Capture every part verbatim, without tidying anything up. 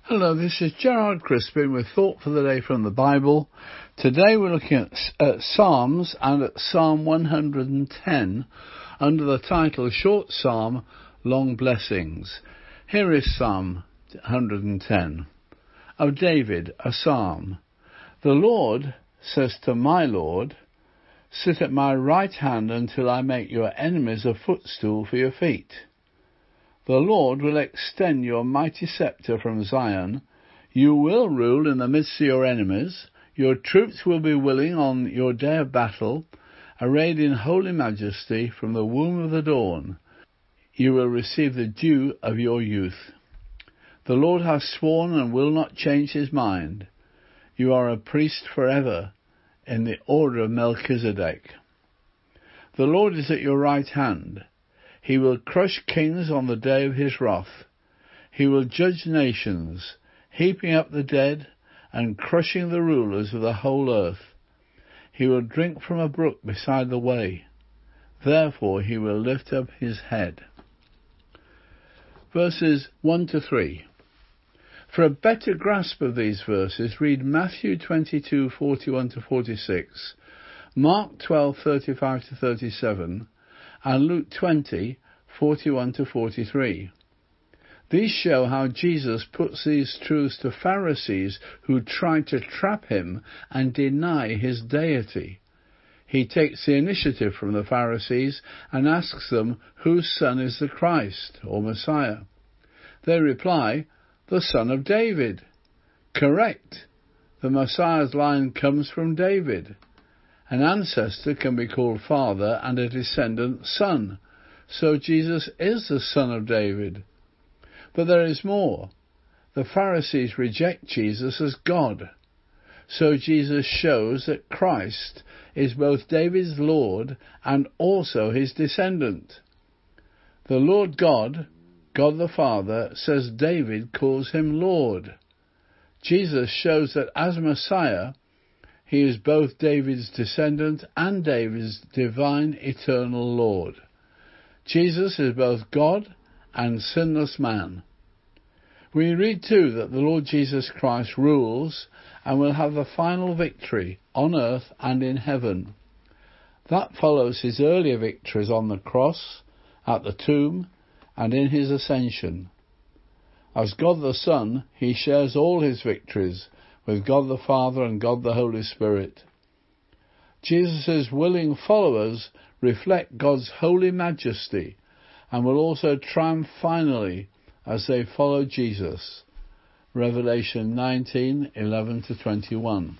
Hello, this is Gerard Crispin with Thought for the Day from the Bible. Today we're looking at, at Psalms and at Psalm one hundred ten under the title Short Psalm, Long Blessings. Here is Psalm one hundred ten. Of David, a psalm. The Lord says to my Lord, sit at my right hand until I make your enemies a footstool for your feet. The Lord will extend your mighty sceptre from Zion. You will rule in the midst of your enemies. Your troops will be willing on your day of battle, arrayed in holy majesty from the womb of the dawn. You will receive the due of your youth. The Lord has sworn and will not change his mind. You are a priest forever in the order of Melchizedek. The Lord is at your right hand. He will crush kings on the day of his wrath. He will judge nations, heaping up the dead and crushing the rulers of the whole earth. He will drink from a brook beside the way. Therefore he will lift up his head. Verses one to three. For a better grasp of these verses, read Matthew twenty-two, forty-one to forty-six, Mark twelve, thirty-five to thirty-seven, and Luke twenty, forty-one to forty-three. These show how Jesus puts these truths to Pharisees who try to trap him and deny his deity. He takes the initiative from the Pharisees and asks them whose son is the Christ, or Messiah. They reply, the son of David. Correct. The Messiah's line comes from David. An ancestor can be called father and a descendant son. So Jesus is the son of David. But there is more. The Pharisees reject Jesus as God. So Jesus shows that Christ is both David's Lord and also his descendant. The Lord God, God the Father, says David calls him Lord. Jesus shows that as Messiah, he is both David's descendant and David's divine eternal Lord. Jesus is both God and sinless man. We read too that the Lord Jesus Christ rules and will have the final victory on earth and in heaven. That follows his earlier victories on the cross, at the tomb, and in his ascension. As God the Son, he shares all his victories with God the Father and God the Holy Spirit. Jesus' willing followers reflect God's holy majesty and will also triumph finally as they follow Jesus. Revelation nineteen, eleven to twenty-one.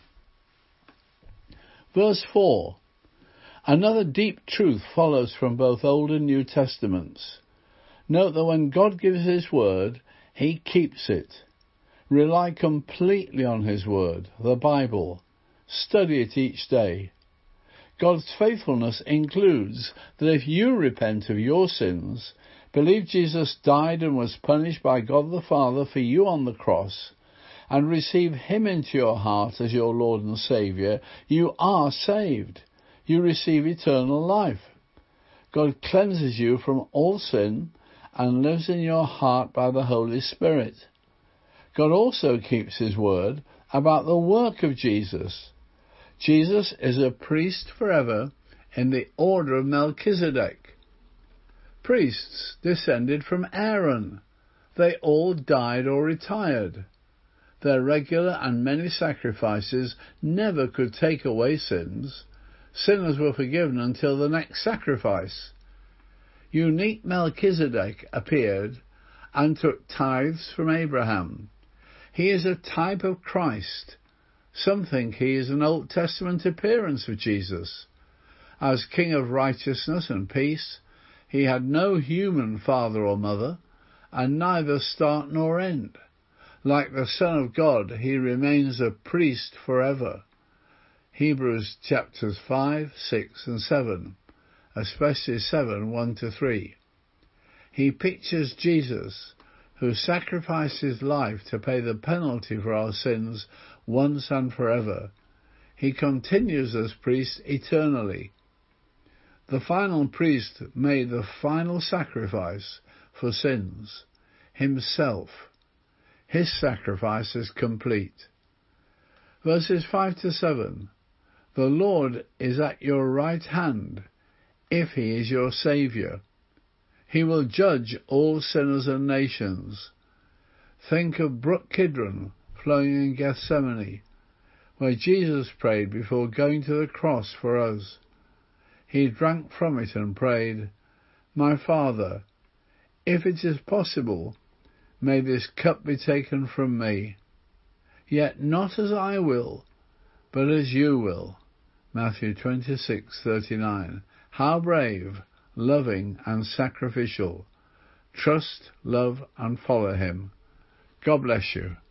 Verse four. Another deep truth follows from both Old and New Testaments. Note that when God gives his word, he keeps it. Rely completely on his word, the Bible. Study it each day. God's faithfulness includes that if you repent of your sins, believe Jesus died and was punished by God the Father for you on the cross, and receive him into your heart as your Lord and Saviour, you are saved. You receive eternal life. God cleanses you from all sin and lives in your heart by the Holy Spirit. God also keeps his word about the work of Jesus. Jesus is a priest forever in the order of Melchizedek. Priests descended from Aaron. They all died or retired. Their regular and many sacrifices never could take away sins. Sinners were forgiven until the next sacrifice. Unique Melchizedek appeared and took tithes from Abraham. He is a type of Christ. Some think he is an Old Testament appearance of Jesus. As King of righteousness and peace, he had no human father or mother, and neither start nor end. Like the Son of God, he remains a priest forever. Hebrews chapters five, six and seven, especially seven, one to three. He pictures Jesus, who sacrificed his life to pay the penalty for our sins once and forever. He continues as priest eternally. The final priest made the final sacrifice for sins, himself. His sacrifice is complete. Verses five to seven. The Lord is at your right hand, if he is your Saviour. He will judge all sinners and nations. Think of Brook Kidron flowing in Gethsemane, where Jesus prayed before going to the cross for us. He drank from it and prayed, My Father, if it is possible, may this cup be taken from me. Yet not as I will, but as you will. Matthew twenty-six thirty-nine. How brave, loving and sacrificial. Trust, love and follow him. God bless you.